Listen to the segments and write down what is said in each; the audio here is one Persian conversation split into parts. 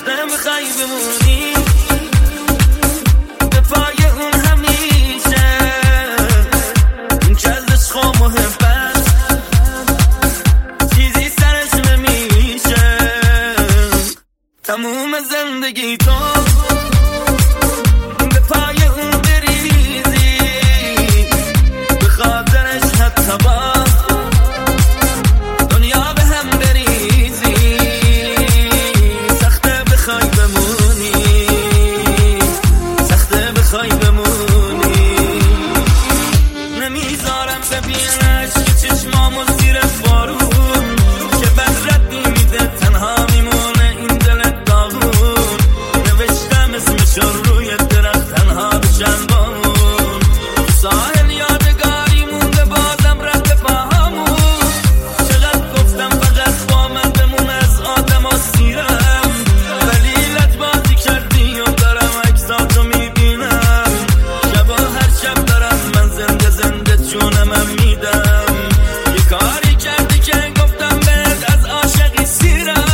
سخته بخوای بمونی به پای اون همیشه، این که از عشق و محبت چیزی سرش نمیشه. تموم زندگی تو به پای اون بریزی، به خاطرش حتی با دنیا به هم بریزی. سخته بخوای بمونی، سخته بخوای بمونی. نمیذارم ببینش که چشمامو زیر بارون که بد رد میده، تنها میمونه این دل داغون. نوشتم اسمشو روی درخت تنها بشن بامون، ساحل یادگاری مونده بازم رد پاهامون. چقدر گفتم فقط با من بمون از آدم ها سیرم، ولی لج بازی کردی و دارم عکساتو میبینم. شبا هر شب دارم من زنده زنده جونمم میدم. یه کاری کردی که گفتم بهت از عاشقی سیرم.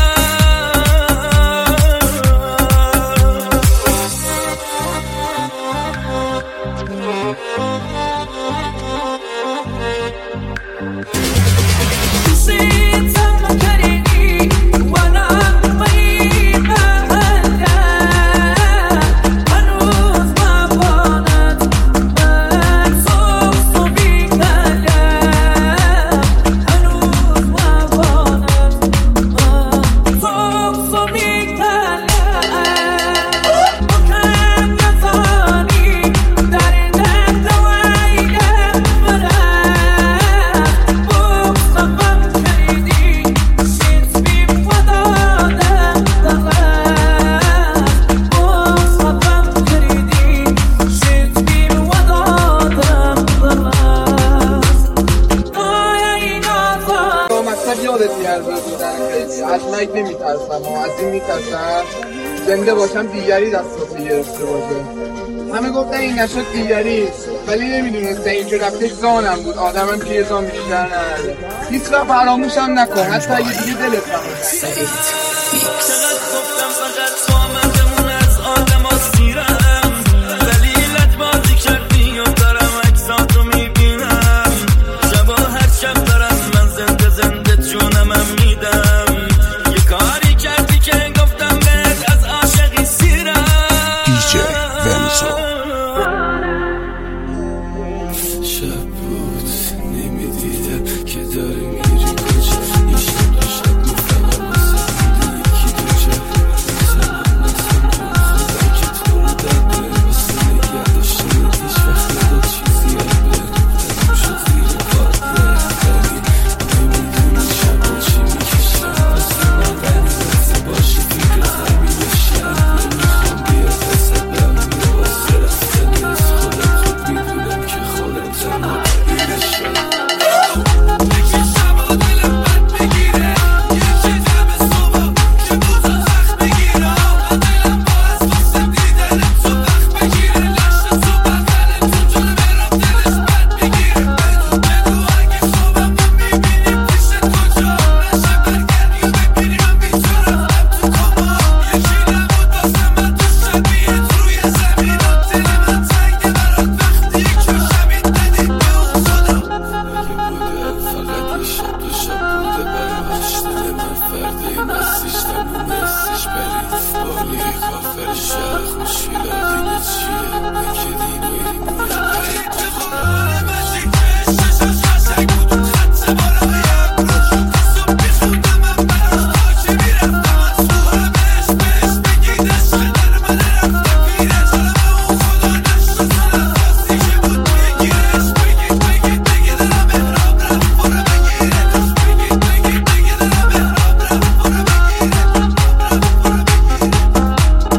از مرگ نمیترسم و از این میترسم زنده باشم دیگری دستاتی گرفته باشه. همه گفتن این نشد دیگری، ولی نمیدونستن این که رفتش زانم بود. آدمم که یه زان بیشتر نداره. هیچ وقت فراموشم نکن حتی اگه دیگه دلت نمیاد. چقدر گفتم فقط با من بمون از آدم ها سیرم، ولی لج بازی کردی و دارم عکساتو میبینم. شبا هر شب دارم من زنده زنده جونمم میدم. یه کاری کردی که گفتم بهت از عاشقی سیرم. دیجی ونزو. شب بود نمیدیدم که داری میری کجا، این شب دو شب میفهمم واسه بوده یکی دو جا. سلام نسیم خدا که تو رو داده واسه نگه داشتن هیچ وقت نداد چیزی یاد بهم شد زیر پاده. ولی نمیدونی شبا چی میکشم واسه من غریبه باشی فکر زمین بشم. نمیخوام بیاد حسابم میره واسه رفتن از خودم، خود میدونم که خودم تنها بگیرشم. یکی شبا دلم بد میگیره، یکی جمع صبح که بوزا زخم بگیره. و دلم باز واسه دیدن تو وقت بگیره. لشت تو بغلت تو جونه برم دلش بد میگیره. بگو اگه خوابم رو میبینی پیشت کجا، نشه برگردی و ببینی من بیچارم تو کما. یکی نبود واسه من تو شبیهت روی زمین. دل من تنگه برات وقتی که شبیه دادی به اون خدا. اگه بوده فقط یه شب دو شب بوده برمش دل من فرده این هستیش تموم هستیش برید بالی کافر شهر خوشیلا دینه چیه نکه دین و این مونه که خورانه مشی ششش قشنگ بود اون خط بالایم روشون قصب بیخوندم من برا خاکی میرفتم از روحم بهش بگیدش که در من رفته پیرش. حالا به اون خدا نشد سنم خواستی که بود بگیرش. بگید دارم احرام رفت برو بگیرش. بگید دارم احرام رفت برو بگیرش.